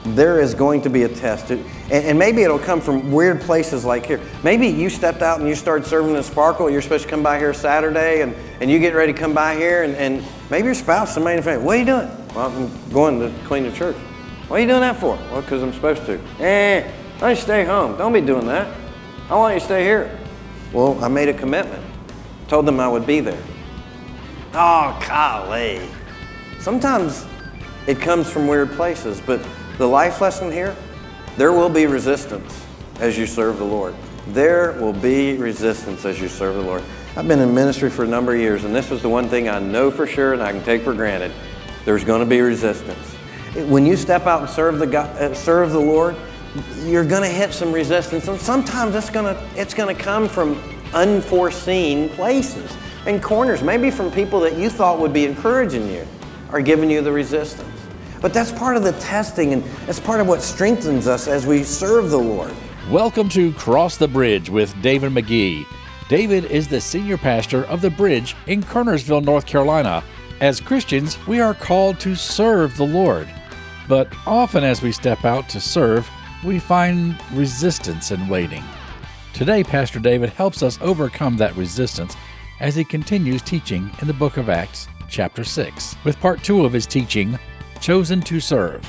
there is going to be a test. And maybe it'll come from weird places like here. Maybe you stepped out and you started serving in Sparkle. You're supposed to come by here Saturday, and you get ready to come by here, and maybe your spouse, somebody in the family, what are you doing? Well, I'm going to clean the church. What are you doing that for? Well, because I'm supposed to. Why don't you stay home? Don't be doing that. I want you to stay here. Well, I made a commitment. Told them I would be there. Oh, golly. Sometimes it comes from weird places, but the life lesson here, there will be resistance as you serve the Lord. There will be resistance as you serve the Lord. I've been in ministry for a number of years, and this is the one thing I know for sure and I can take for granted. There's going to be resistance. When you step out and serve the Lord, you're going to hit some resistance, and sometimes it's going to come from unforeseen places and corners, maybe from people that you thought would be encouraging you are giving you the resistance. But that's part of the testing, and that's part of what strengthens us as we serve the Lord. Welcome to Cross the Bridge with David McGee. David is the senior pastor of The Bridge in Kernersville, North Carolina. As Christians, we are called to serve the Lord. But often as we step out to serve, we find resistance in waiting. Today, Pastor David helps us overcome that resistance as he continues teaching in the book of Acts, chapter 6, with part 2 of his teaching, Chosen to Serve.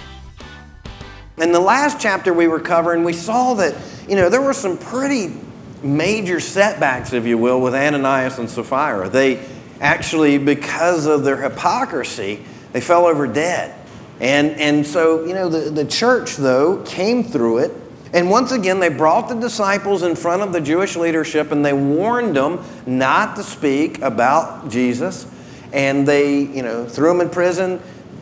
In the last chapter we were covering, we saw that, there were some pretty major setbacks, if you will, with Ananias and Sapphira. They actually, because of their hypocrisy, they fell over dead. And so, the church, though, came through it. And once again, they brought the disciples in front of the Jewish leadership and they warned them not to speak about Jesus. And they, threw them in prison.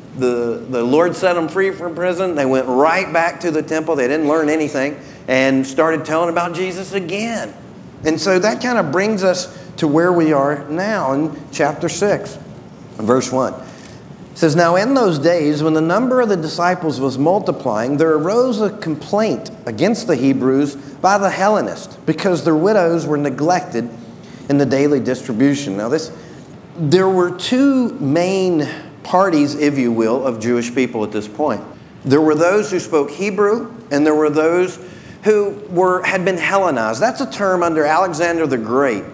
The Lord set them free from prison. They went right back to the temple. They didn't learn anything and started telling about Jesus again. And so that kind of brings us to where we are now in chapter 6, verse 1. It says, "Now in those days, when the number of the disciples was multiplying, there arose a complaint against the Hebrews by the Hellenists, because their widows were neglected in the daily distribution." Now there were two main parties, if you will, of Jewish people at this point. There were those who spoke Hebrew, and there were those who had been Hellenized. That's a term under Alexander the Great.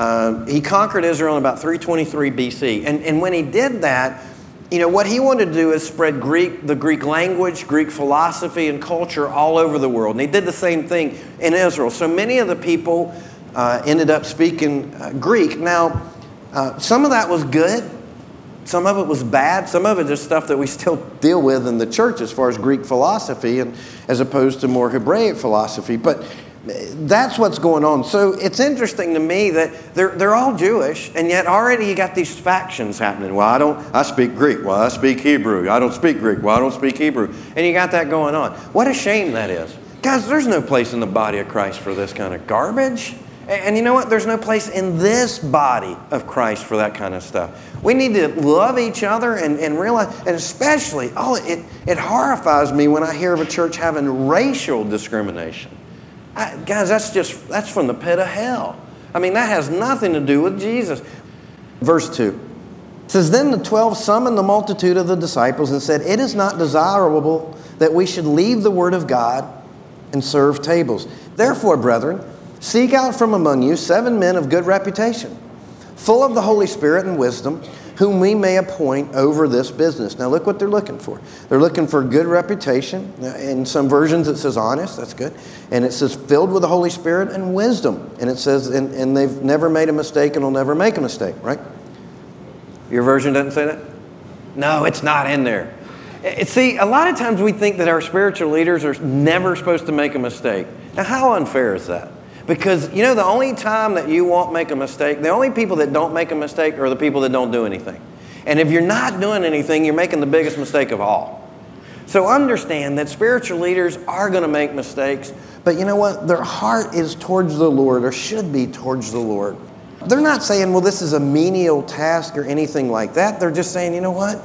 He conquered Israel in about 323 BC. And when he did that, what he wanted to do is spread the Greek language, Greek philosophy, and culture all over the world. And he did the same thing in Israel. So many of the people ended up speaking Greek. Now, some of that was good. Some of it was bad. Some of it is stuff that we still deal with in the church as far as Greek philosophy, and as opposed to more Hebraic philosophy. But that's what's going on. So it's interesting to me that they're all Jewish, and yet already you got these factions happening. Well, I speak Greek. Well, I speak Hebrew. I don't speak Greek. Well, I don't speak Hebrew. And you got that going on. What a shame that is. Guys, there's no place in the body of Christ for this kind of garbage. And you know what? There's no place in this body of Christ for that kind of stuff. We need to love each other and realize, and especially, it horrifies me when I hear of a church having racial discrimination. Guys, that's from the pit of hell. I mean, that has nothing to do with Jesus. Verse 2 says, "Then the 12 summoned the multitude of the disciples and said, 'It is not desirable that we should leave the word of God and serve tables. Therefore, brethren, seek out from among you 7 men of good reputation, full of the Holy Spirit and wisdom, whom we may appoint over this business.'" Now look what they're looking for. They're looking for good reputation. In some versions it says honest, that's good. And it says filled with the Holy Spirit and wisdom. And it says, and they've never made a mistake and will never make a mistake, right? Your version doesn't say that? No, it's not in there. See, a lot of times we think that our spiritual leaders are never supposed to make a mistake. Now how unfair is that? Because, the only time that you won't make a mistake, the only people that don't make a mistake are the people that don't do anything. And if you're not doing anything, you're making the biggest mistake of all. So understand that spiritual leaders are going to make mistakes, but you know what? Their heart is towards the Lord, or should be towards the Lord. They're not saying, well, this is a menial task or anything like that. They're just saying, you know what?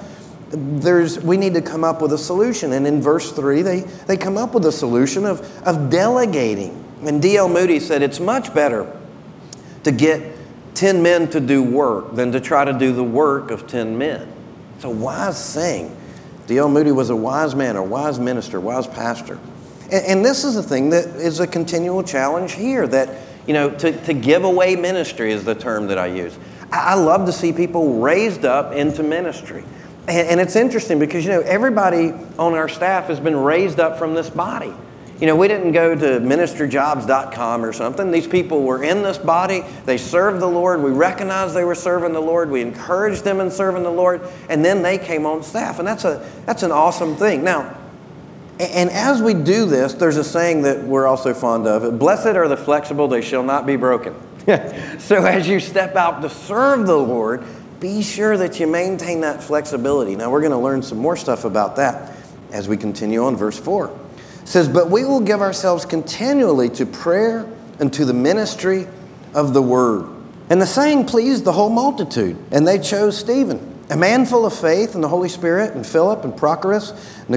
We need to come up with a solution. And in verse 3, they come up with a solution of delegating. And D.L. Moody said, it's much better to get 10 men to do work than to try to do the work of 10 men. It's a wise saying. D.L. Moody was a wise man, a wise minister, wise pastor. And this is the thing that is a continual challenge here, that, to give away ministry is the term that I use. I love to see people raised up into ministry. And it's interesting because, everybody on our staff has been raised up from this body. We didn't go to ministerjobs.com or something. These people were in this body. They served the Lord. We recognized they were serving the Lord. We encouraged them in serving the Lord. And then they came on staff. And that's an awesome thing. Now, and as we do this, there's a saying that we're also fond of. Blessed are the flexible, they shall not be broken. So as you step out to serve the Lord, be sure that you maintain that flexibility. Now, we're going to learn some more stuff about that as we continue on verse 4. It says, but we will give ourselves continually to prayer and to the ministry of the word. And the saying pleased the whole multitude, and they chose Stephen, a man full of faith in the Holy Spirit, and Philip and Prochorus,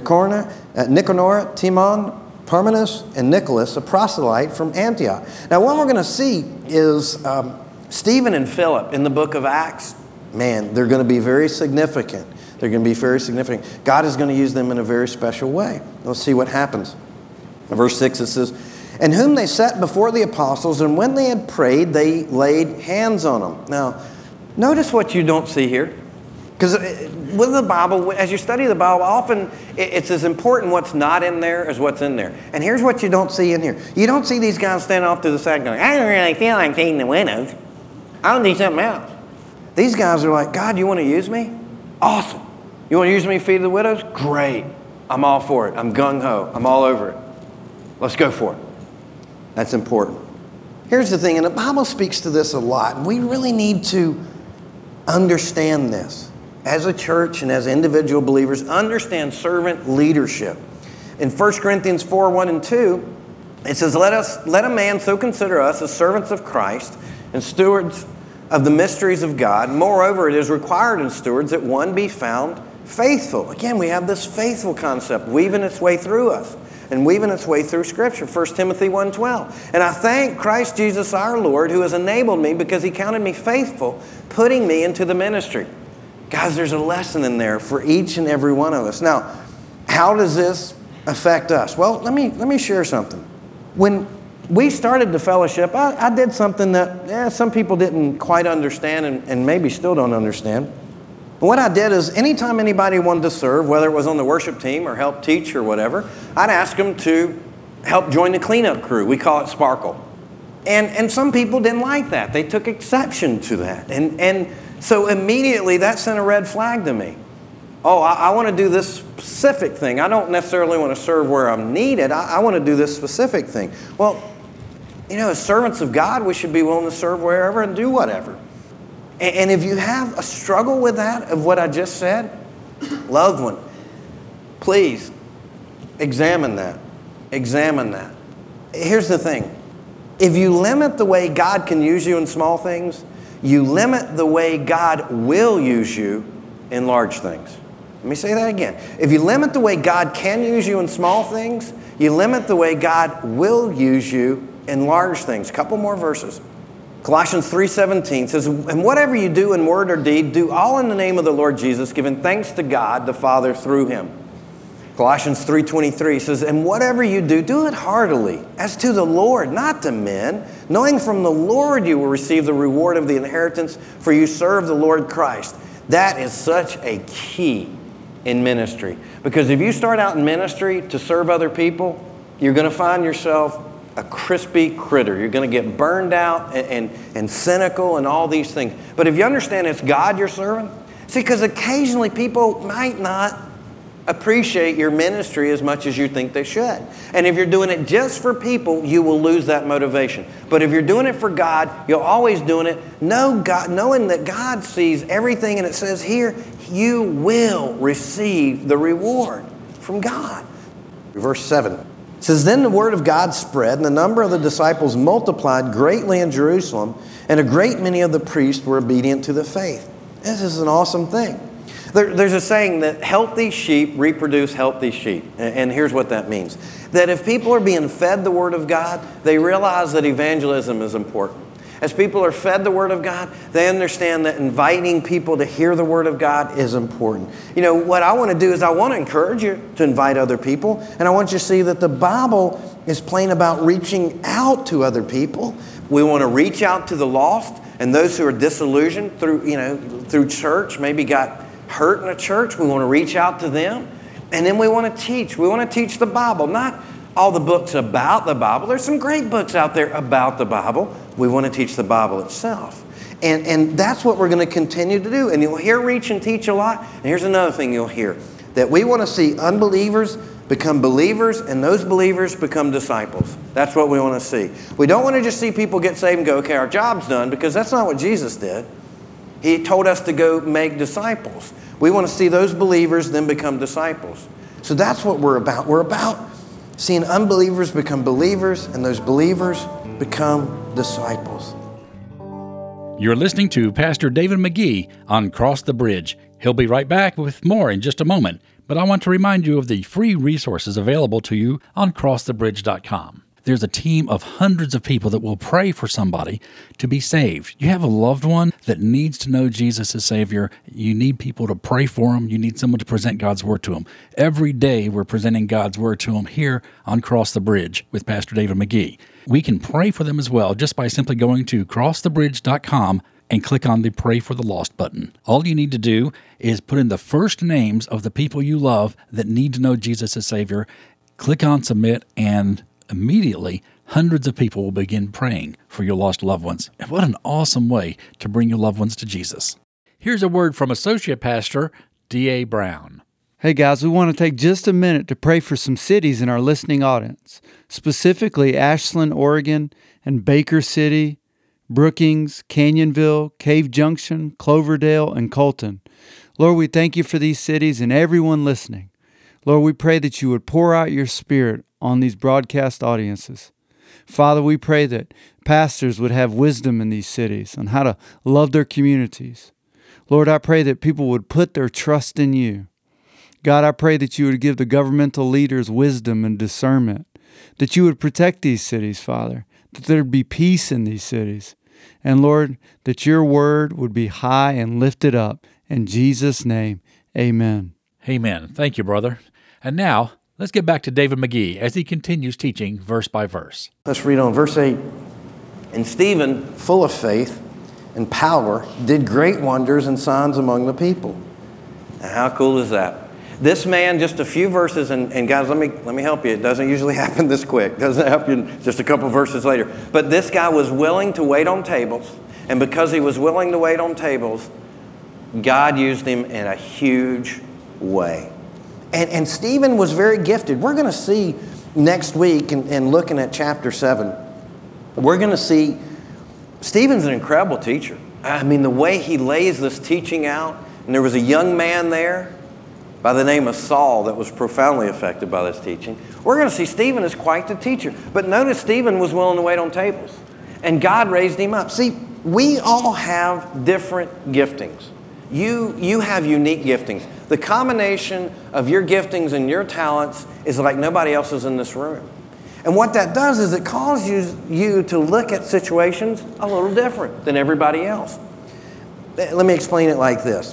Nicanor, Timon, Parmenas, and Nicholas, a proselyte from Antioch. Now, what we're going to see is Stephen and Philip in the book of Acts. Man, they're going to be very significant. They're going to be very significant. God is going to use them in a very special way. Let's see what happens. In verse 6 it says, and whom they set before the apostles, and when they had prayed, they laid hands on them. Now, notice what you don't see here. Because with the Bible, as you study the Bible, often it's as important what's not in there as what's in there. And here's what you don't see in here. You don't see these guys standing off to the side going, I don't really feel like feeding the widows. I'll do something else. These guys are like, God, you want to use me? Awesome. You want to use me to feed the widows? Great. I'm all for it. I'm gung-ho. I'm all over it. Let's go for it. That's important. Here's the thing, and the Bible speaks to this a lot, and we really need to understand this. As a church and as individual believers, understand servant leadership. In 1 Corinthians 4, 1 and 2, it says, let a man so consider us as servants of Christ and stewards of the mysteries of God. Moreover, it is required in stewards that one be found faithful. Again, we have this faithful concept weaving its way through us and weaving its way through Scripture. 1 Timothy 1:12. And I thank Christ Jesus our Lord, who has enabled me because he counted me faithful, putting me into the ministry. Guys, there's a lesson in there for each and every one of us. Now, how does this affect us? Well, let me share something. When we started the fellowship, I did something that some people didn't quite understand and maybe still don't understand. And what I did is anytime anybody wanted to serve, whether it was on the worship team or help teach or whatever, I'd ask them to help join the cleanup crew. We call it Sparkle. And some people didn't like that. They took exception to that. And so immediately that sent a red flag to me. Oh, I want to do this specific thing. I don't necessarily want to serve where I'm needed. I want to do this specific thing. Well, as servants of God, we should be willing to serve wherever and do whatever. And if you have a struggle with that, of what I just said, loved one, please examine that. Examine that. Here's the thing. If you limit the way God can use you in small things, you limit the way God will use you in large things. Let me say that again. If you limit the way God can use you in small things, you limit the way God will use you in large things. A couple more verses. Colossians 3:17 says, and whatever you do in word or deed, do all in the name of the Lord Jesus, giving thanks to God the Father through him. Colossians 3:23 says, and whatever you do, do it heartily, as to the Lord, not to men, knowing from the Lord you will receive the reward of the inheritance, for you serve the Lord Christ. That is such a key in ministry. Because if you start out in ministry to serve other people, you're going to find yourself a crispy critter. You're going to get burned out and cynical and all these things. But if you understand it's God you're serving, see, because occasionally people might not appreciate your ministry as much as you think they should. And if you're doing it just for people, you will lose that motivation. But if you're doing it for God, you're always doing it knowing that God sees everything, and it says here, you will receive the reward from God. Verse 7. It says, then the word of God spread, and the number of the disciples multiplied greatly in Jerusalem, and a great many of the priests were obedient to the faith. This is an awesome thing. There's a saying that healthy sheep reproduce healthy sheep. And here's what that means. That if people are being fed the Word of God, they realize that evangelism is important. As people are fed the Word of God, they understand that inviting people to hear the Word of God is important. You know, what I want to do is I want to encourage you to invite other people, and I want you to see that the Bible is plain about reaching out to other people. We want to reach out to the lost and those who are disillusioned through church, maybe got hurt in a church. We want to reach out to them. And then we want to teach. We want to teach the Bible, not all the books about the Bible. There's some great books out there about the Bible. We want to teach the Bible itself. And that's what we're going to continue to do. And you'll hear reach and teach a lot. And here's another thing you'll hear, that we want to see unbelievers become believers and those believers become disciples. That's what we want to see. We don't want to just see people get saved and go, okay, our job's done, because that's not what Jesus did. He told us to go make disciples. We want to see those believers then become disciples. So that's what we're about. We're about seeing unbelievers become believers and those believers become disciples. You're listening to Pastor David McGee on Cross the Bridge. He'll be right back with more in just a moment, but I want to remind you of the free resources available to you on crossthebridge.com. There's a team of hundreds of people that will pray for somebody to be saved. You have a loved one that needs to know Jesus as Savior. You need people to pray for them. You need someone to present God's Word to them. Every day we're presenting God's Word to them here on Cross the Bridge with Pastor David McGee. We can pray for them as well just by simply going to crossthebridge.com and click on the Pray for the Lost button. All you need to do is put in the first names of the people you love that need to know Jesus as Savior, click on Submit, and immediately, hundreds of people will begin praying for your lost loved ones. And what an awesome way to bring your loved ones to Jesus. Here's a word from Associate Pastor D.A. Brown. Hey guys, we want to take just a minute to pray for some cities in our listening audience, specifically Ashland, Oregon, and Baker City, Brookings, Canyonville, Cave Junction, Cloverdale, and Colton. Lord, we thank you for these cities and everyone listening. Lord, we pray that you would pour out your Spirit on these broadcast audiences. Father, we pray that pastors would have wisdom in these cities on how to love their communities. Lord, I pray that people would put their trust in you. God, I pray that you would give the governmental leaders wisdom and discernment, that you would protect these cities, Father, that there would be peace in these cities. And Lord, that your word would be high and lifted up. In Jesus' name, amen. Amen. Thank you, brother. And now, let's get back to David McGee as he continues teaching verse by verse. Let's read on verse 8. And Stephen, full of faith and power, did great wonders and signs among the people. Now, how cool is that? This man, just a few verses, and guys, let me help you. It doesn't usually happen this quick. It doesn't happen just a couple verses later. But this guy was willing to wait on tables, and because he was willing to wait on tables, God used him in a huge way. And Stephen was very gifted. We're going to see next week, and looking at chapter 7, we're going to see Stephen's an incredible teacher. I mean, the way he lays this teaching out, and there was a young man there by the name of Saul that was profoundly affected by this teaching. We're going to see Stephen is quite the teacher. But notice Stephen was willing to wait on tables, and God raised him up. See, we all have different giftings. You have unique giftings. The combination of your giftings and your talents is like nobody else's in this room. And what that does is it causes you to look at situations a little different than everybody else. Let me explain it like this.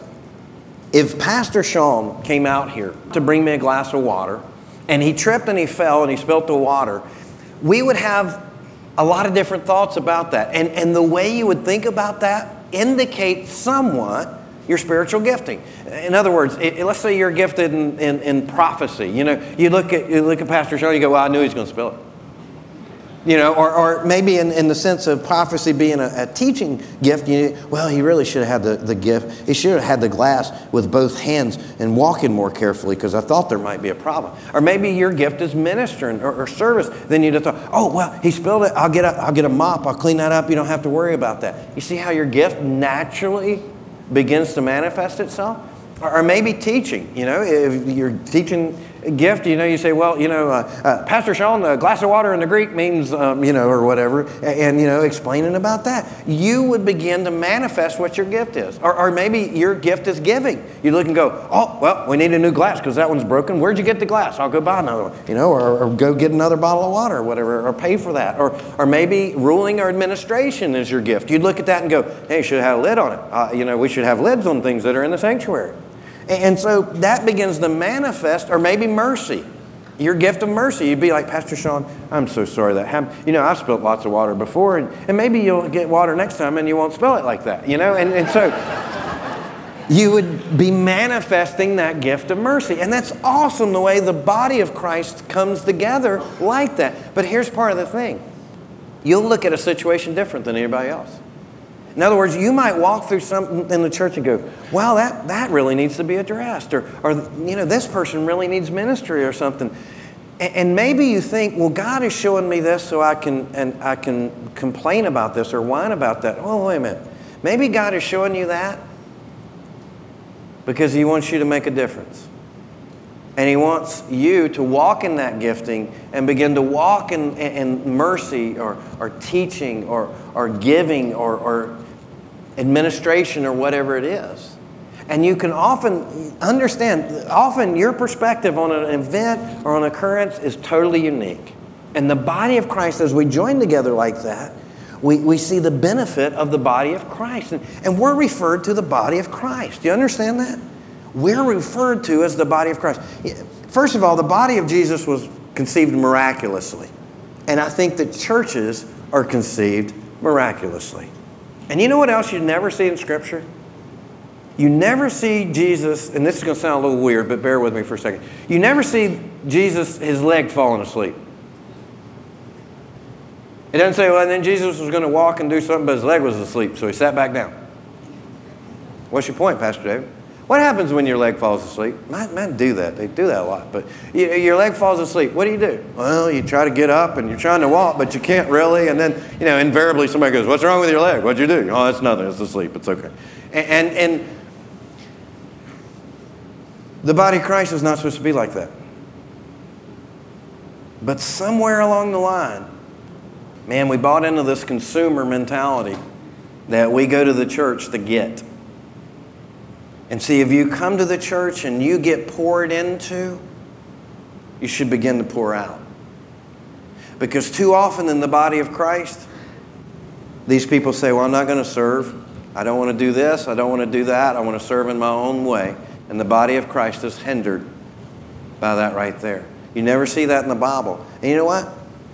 If Pastor Sean came out here to bring me a glass of water, and he tripped and he fell and he spilt the water, we would have a lot of different thoughts about that. And the way you would think about that indicates somewhat your spiritual gifting. In other words, let's say you're gifted in prophecy. You know, you look at Pastor Sean, you go, well, I knew he was going to spill it. You know, or maybe in the sense of prophecy being a teaching gift, he really should have had the gift. He should have had the glass with both hands and walking more carefully because I thought there might be a problem. Or maybe your gift is ministering or service. Then you'd have thought, oh, well, he spilled it. I'll get a mop. I'll clean that up. You don't have to worry about that. You see how your gift naturally begins to manifest itself? Or maybe teaching. You know, if you're teaching gift, you say, well, Pastor Sean, a glass of water in the Greek means, or whatever, and, explaining about that. You would begin to manifest what your gift is. Or maybe your gift is giving. You look and go, oh, well, we need a new glass because that one's broken. Where'd you get the glass? I'll go buy another one, or go get another bottle of water or whatever, or pay for that. Or maybe ruling or administration is your gift. You'd look at that and go, hey, you should have a lid on it. We should have lids on things that are in the sanctuary. And so that begins to manifest, or maybe mercy, your gift of mercy. You'd be like, Pastor Sean, I'm so sorry that happened. I've spilled lots of water before, and maybe you'll get water next time and you won't spill it like that, And so you would be manifesting that gift of mercy. And that's awesome, the way the body of Christ comes together like that. But here's part of the thing. You'll look at a situation different than anybody else. In other words, you might walk through something in the church and go, well, that really needs to be addressed. Or this person really needs ministry or something. And maybe you think, well, God is showing me this so I can complain about this or whine about that. Oh, wait a minute. Maybe God is showing you that because He wants you to make a difference. And He wants you to walk in that gifting and begin to walk in mercy or teaching or giving or administration or whatever it is. And you can often understand, your perspective on an event or an occurrence is totally unique. And the body of Christ, as we join together like that, we see the benefit of the body of Christ. And we're referred to the body of Christ. Do you understand that? We're referred to as the body of Christ. First of all, the body of Jesus was conceived miraculously. And I think that churches are conceived miraculously. And you know what else you never see in Scripture? You never see Jesus, and this is going to sound a little weird, but bear with me for a second. You never see Jesus, his leg falling asleep. It doesn't say, well, and then Jesus was going to walk and do something, but his leg was asleep, so he sat back down. What's your point, Pastor David? What happens when your leg falls asleep? Men do that. They do that a lot. But your leg falls asleep. What do? Well, you try to get up and you're trying to walk, but you can't really. And then, invariably somebody goes, what's wrong with your leg? What'd you do? Oh, it's nothing. It's asleep. It's okay. And the body of Christ is not supposed to be like that. But somewhere along the line, man, we bought into this consumer mentality that we go to the church to get. And see, if you come to the church and you get poured into, you should begin to pour out. Because too often in the body of Christ, these people say, well, I'm not going to serve. I don't want to do this. I don't want to do that. I want to serve in my own way. And the body of Christ is hindered by that right there. You never see that in the Bible. And you know what?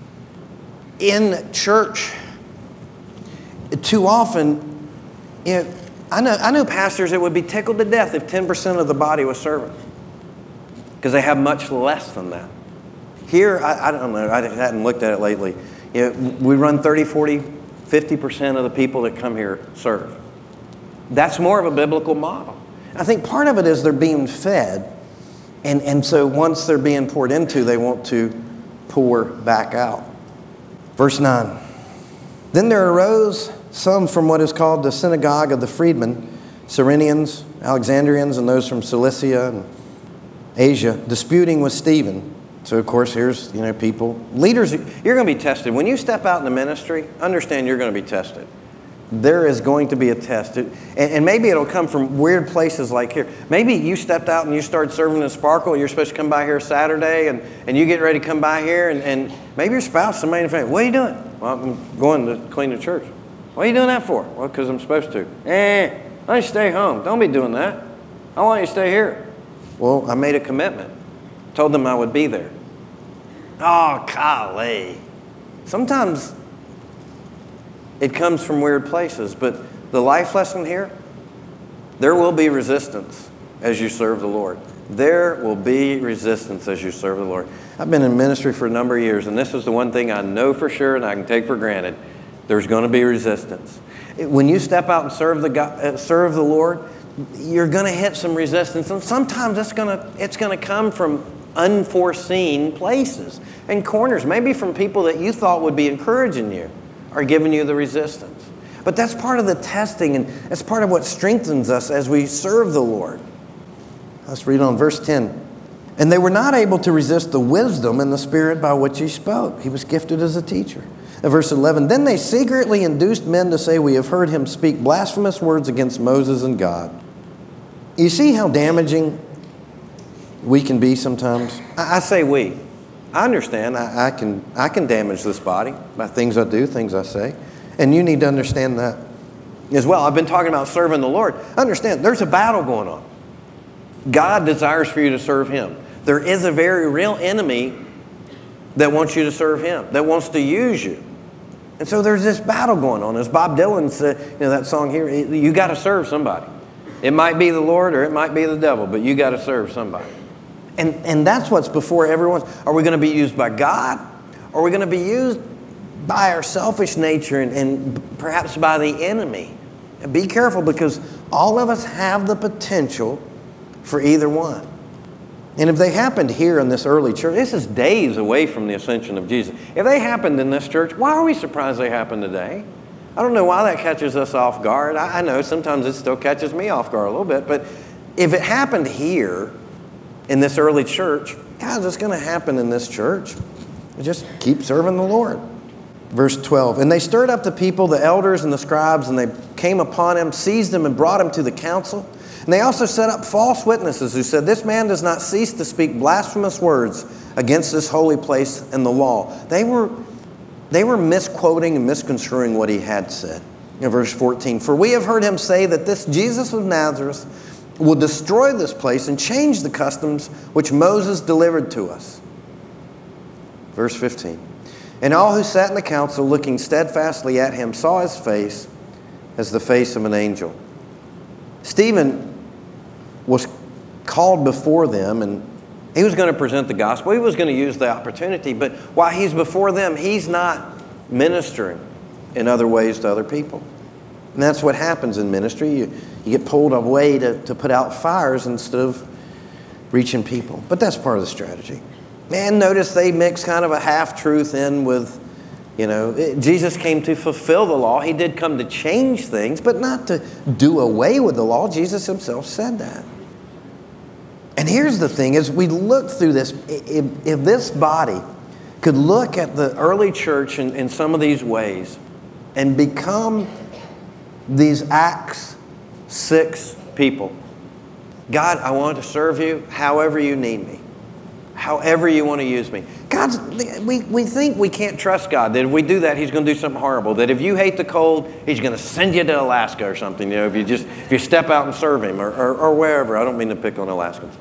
In church, too often, I know pastors that would be tickled to death if 10% of the body was serving, because they have much less than that. Here, I don't know, I hadn't looked at it lately. We run 30, 40, 50% of the people that come here serve. That's more of a biblical model. I think part of it is they're being fed, and so once they're being poured into, they want to pour back out. Verse 9. Then there arose some from what is called the synagogue of the freedmen, Cyrenians, Alexandrians, and those from Cilicia and Asia, disputing with Stephen. So, of course, here's, people. Leaders, you're going to be tested. When you step out in the ministry, understand you're going to be tested. There is going to be a test. And maybe it'll come from weird places like here. Maybe you stepped out and you started serving in Sparkle. You're supposed to come by here Saturday, and you get ready to come by here, and maybe your spouse, somebody in the family, what are you doing? Well, I'm going to clean the church. What are you doing that for? Well, because I'm supposed to. Why don't you stay home? Don't be doing that. I want you to stay here. Well, I made a commitment. Told them I would be there. Oh, golly. Sometimes it comes from weird places, but the life lesson here, there will be resistance as you serve the Lord. There will be resistance as you serve the Lord. I've been in ministry for a number of years, and this is the one thing I know for sure and I can take for granted. There's going to be resistance. When you step out and serve the Lord, you're going to hit some resistance, and sometimes it's going to come from unforeseen places and corners, maybe from people that you thought would be encouraging you are giving you the resistance. But that's part of the testing, and that's part of what strengthens us as we serve the Lord. Let's read on verse 10. And they were not able to resist the wisdom and the spirit by which he spoke. He was gifted as a teacher. In verse 11, then they secretly induced men to say, we have heard him speak blasphemous words against Moses and God. You see how damaging we can be sometimes? I say we. I understand. I can damage this body by things I do, things I say. And you need to understand that as well. I've been talking about serving the Lord. Understand, there's a battle going on. God desires for you to serve him. There is a very real enemy that wants you to serve him, that wants to use you. And so there's this battle going on. As Bob Dylan said, that song here, you got to serve somebody. It might be the Lord or it might be the devil, but you got to serve somebody. And that's what's before everyone. Are we going to be used by God? Or are we going to be used by our selfish nature and perhaps by the enemy? And be careful, because all of us have the potential for either one. And if they happened here in this early church, this is days away from the ascension of Jesus. If they happened in this church, why are we surprised they happened today? I don't know why that catches us off guard. I know sometimes it still catches me off guard a little bit. But if it happened here in this early church, guys, it's going to happen in this church. Just keep serving the Lord. Verse 12, and they stirred up the people, the elders and the scribes, and they came upon him, seized him, and brought him to the council. And they also set up false witnesses who said, this man does not cease to speak blasphemous words against this holy place and the law. They were misquoting and misconstruing what he had said. In verse 14, for we have heard him say that this Jesus of Nazareth will destroy this place and change the customs which Moses delivered to us. Verse 15, and all who sat in the council, looking steadfastly at him, saw his face as the face of an angel. Stephen was called before them, and he was going to present the gospel. He was going to use the opportunity, but while he's before them, he's not ministering in other ways to other people. And that's what happens in ministry. You get pulled away to put out fires instead of reaching people. But that's part of the strategy. And notice they mix kind of a half-truth in with, Jesus came to fulfill the law. He did come to change things, but not to do away with the law. Jesus himself said that. And here's the thing, as we look through this, if this body could look at the early church in some of these ways and become these Acts 6 people. God, I want to serve you however you need me. However you want to use me. We think we can't trust God, that if we do that, he's going to do something horrible. That if you hate the cold, he's going to send you to Alaska or something. If you step out and serve him or wherever. I don't mean to pick on Alaskans.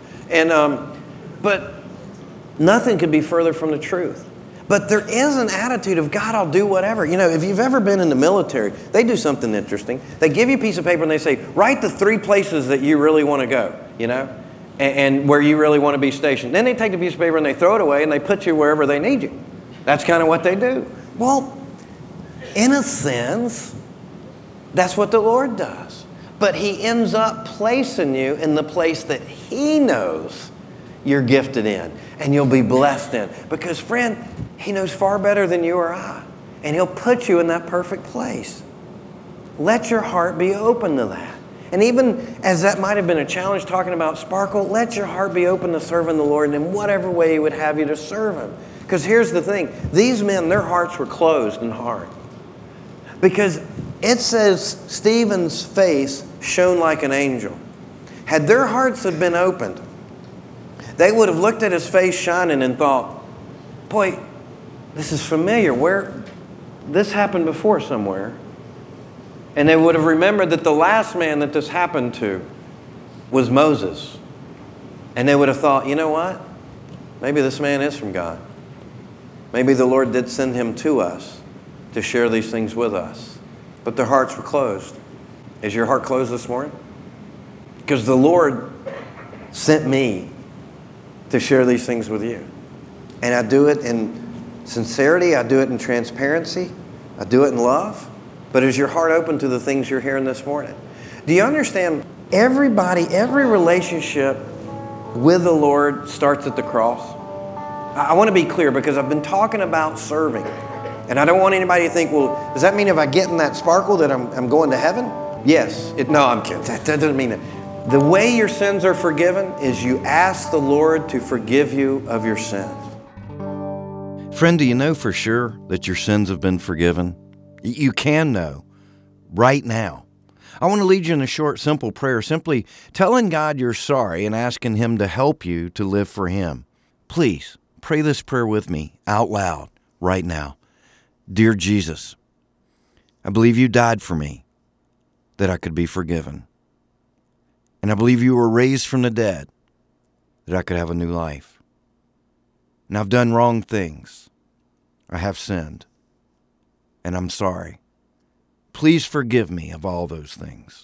But nothing could be further from the truth. But there is an attitude of, God, I'll do whatever. If you've ever been in the military, they do something interesting. They give you a piece of paper and they say, write the 3 places that you really want to go, and where you really want to be stationed. Then they take the piece of paper and they throw it away and they put you wherever they need you. That's kind of what they do. Well, in a sense, that's what the Lord does. But he ends up placing you in the place that he knows you're gifted in and you'll be blessed in. Because, friend, he knows far better than you or I. And he'll put you in that perfect place. Let your heart be open to that. And even as that might have been a challenge talking about Sparkle, let your heart be open to serving the Lord in whatever way he would have you to serve him. Because here's the thing. These men, their hearts were closed and hard. Because it says Stephen's face shone like an angel. Had their hearts had been opened, they would have looked at his face shining and thought, boy, this is familiar. This happened before somewhere. And they would have remembered that the last man that this happened to was Moses. And they would have thought, you know what? Maybe this man is from God. Maybe the Lord did send him to us to share these things with us. But their hearts were closed. Is your heart closed this morning? Because the Lord sent me to share these things with you. And I do it in sincerity. I do it in transparency. I do it in love. But is your heart open to the things you're hearing this morning? Do you understand? Every relationship with the Lord starts at the cross. I want to be clear because I've been talking about serving. And I don't want anybody to think, well, does that mean if I get in that Sparkle that I'm going to heaven? Yes. No, I'm kidding. That doesn't mean it. The way your sins are forgiven is you ask the Lord to forgive you of your sins. Friend, do you know for sure that your sins have been forgiven? You can know right now. I want to lead you in a short, simple prayer, simply telling God you're sorry and asking Him to help you to live for Him. Please pray this prayer with me out loud right now. Dear Jesus, I believe you died for me that I could be forgiven. And I believe you were raised from the dead that I could have a new life. And I've done wrong things. I have sinned. And I'm sorry. Please forgive me of all those things.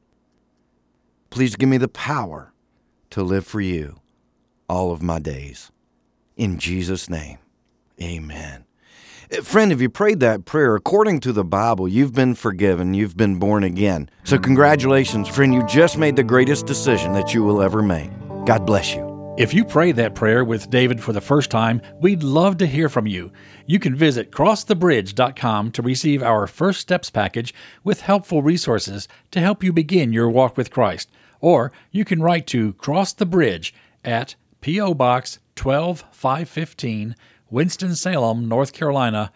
Please give me the power to live for you all of my days. In Jesus' name, amen. Friend, if you prayed that prayer, according to the Bible, you've been forgiven, you've been born again. So congratulations, friend, you just made the greatest decision that you will ever make. God bless you. If you prayed that prayer with David for the first time, we'd love to hear from you. You can visit crossthebridge.com to receive our First Steps package with helpful resources to help you begin your walk with Christ. Or you can write to Cross the Bridge at P.O. Box 12515, Winston-Salem, North Carolina,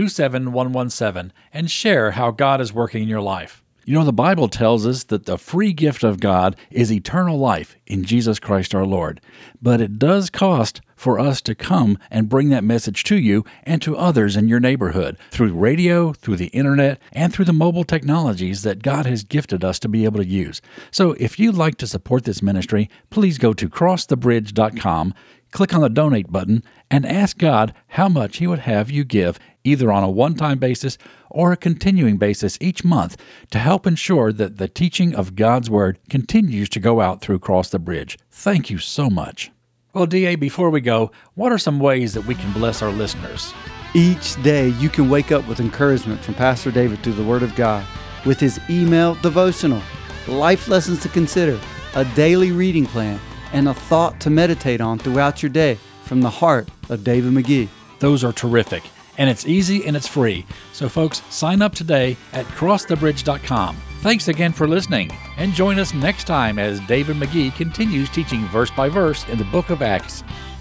27117, and share how God is working in your life. You know, the Bible tells us that the free gift of God is eternal life in Jesus Christ our Lord. But it does cost for us to come and bring that message to you and to others in your neighborhood through radio, through the internet, and through the mobile technologies that God has gifted us to be able to use. So if you'd like to support this ministry, please go to crossthebridge.com, click on the donate button, and ask God how much He would have you give, either on a one-time basis or a continuing basis each month, to help ensure that the teaching of God's Word continues to go out through Cross the Bridge. Thank you so much. Well, D.A., before we go, what are some ways that we can bless our listeners? Each day you can wake up with encouragement from Pastor David through the Word of God with his email devotional, life lessons to consider, a daily reading plan, and a thought to meditate on throughout your day from the heart of David McGee. Those are terrific, and it's easy and it's free. So folks, sign up today at crossthebridge.com. Thanks again for listening, and join us next time as David McGee continues teaching verse by verse in the book of Acts.